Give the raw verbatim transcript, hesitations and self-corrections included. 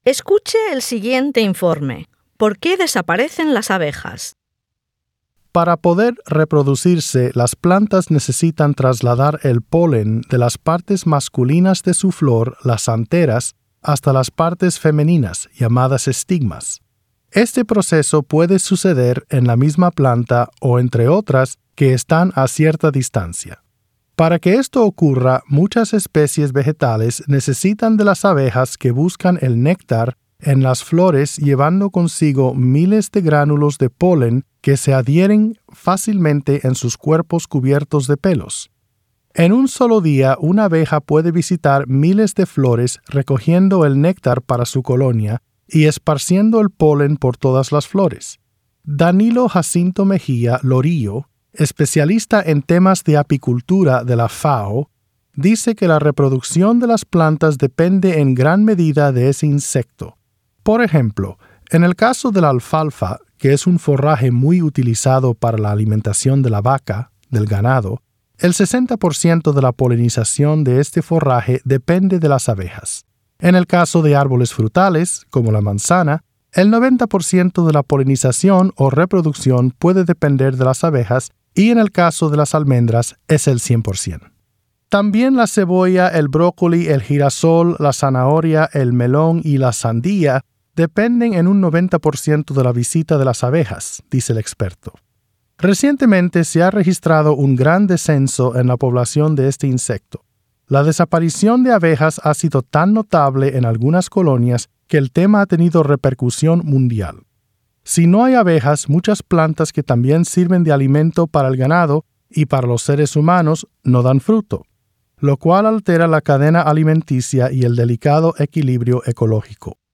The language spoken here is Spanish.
Escuche el siguiente informe. ¿Por qué desaparecen las abejas? Para poder reproducirse, las plantas necesitan trasladar el polen de las partes masculinas de su flor, las anteras, hasta las partes femeninas, llamadas estigmas. Este proceso puede suceder en la misma planta o entre otras que están a cierta distancia. Para que esto ocurra, muchas especies vegetales necesitan de las abejas que buscan el néctar en las flores llevando consigo miles de gránulos de polen que se adhieren fácilmente en sus cuerpos cubiertos de pelos. En un solo día, una abeja puede visitar miles de flores recogiendo el néctar para su colonia y esparciendo el polen por todas las flores. Danilo Jacinto Mejía Lorillo, especialista en temas de apicultura de la F A O, dice que la reproducción de las plantas depende en gran medida de ese insecto. Por ejemplo, en el caso de la alfalfa, que es un forraje muy utilizado para la alimentación de la vaca, del ganado, el sesenta por ciento de la polinización de este forraje depende de las abejas. En el caso de árboles frutales, como la manzana, el noventa por ciento de la polinización o reproducción puede depender de las abejas y en el caso de las almendras es el cien por ciento. También la cebolla, el brócoli, el girasol, la zanahoria, el melón y la sandía dependen en un noventa por ciento de la visita de las abejas, dice el experto. Recientemente se ha registrado un gran descenso en la población de este insecto. La desaparición de abejas ha sido tan notable en algunas colonias que el tema ha tenido repercusión mundial. Si no hay abejas, muchas plantas que también sirven de alimento para el ganado y para los seres humanos no dan fruto, lo cual altera la cadena alimenticia y el delicado equilibrio ecológico.